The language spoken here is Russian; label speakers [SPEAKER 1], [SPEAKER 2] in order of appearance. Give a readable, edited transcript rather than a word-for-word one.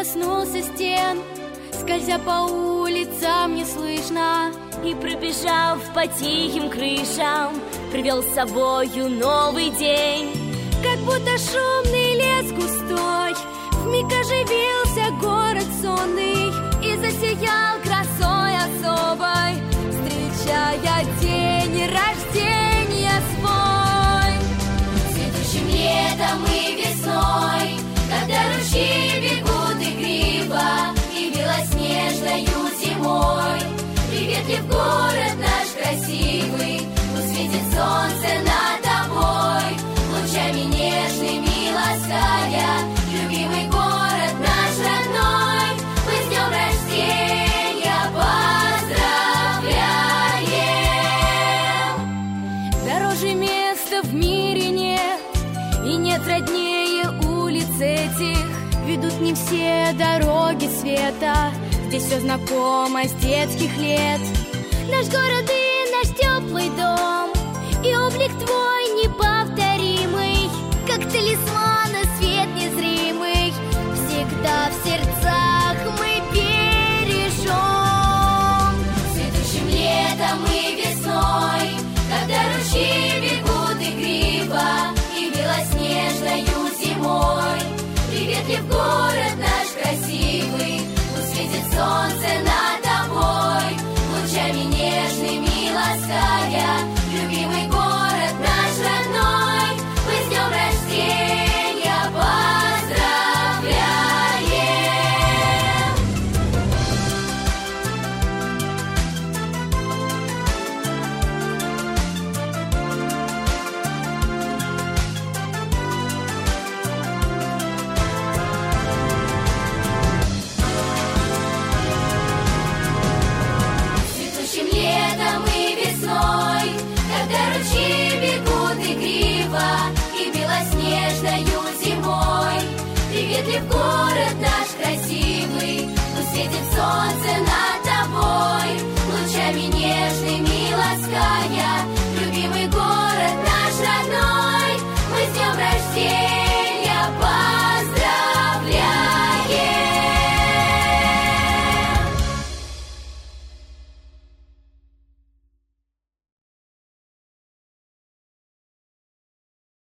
[SPEAKER 1] коснулся стен, скользя по улицам неслышно,
[SPEAKER 2] и, пробежав по тихим крышам, привел с собою новый день.
[SPEAKER 1] Как будто шумный лес густой вмиг оживился город сонный и засиял красой особой, встречая день рождения свой.
[SPEAKER 3] Цветущим летом и весной, когда ручьи бегут игриво, и белоснежною зимой, приветлив город наш красивый, пусть светит солнце над тобой, лучами нежными лаская, любимый город наш родной, мы с днем рождения поздравляем.
[SPEAKER 1] Дороже места в мире нет, и нет роднее улиц этих. Ведут не все дороги света, здесь все знакомо с детских лет. Наш город и наш теплый дом